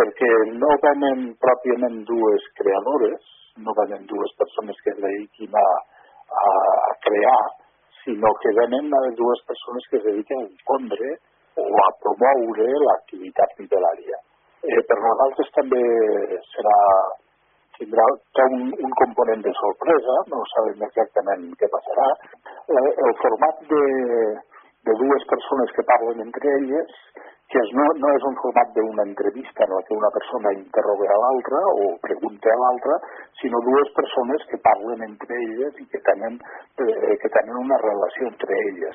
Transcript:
perquè no venen pròpiament dues creadores, no venen dues persones que es dediquin a crear, sinó que venen dues persones que es dediquen a difondre o a promoure l'activitat literària. Per nosaltres també tindrà un component de sorpresa, no sabem exactament què passarà. El format de dues persones que parlen entre elles, que no és un format d'una entrevista en què una persona interroga a l'altra o pregunta a l'altra, sinó dues persones que parlen entre elles i que tenen una relació entre elles.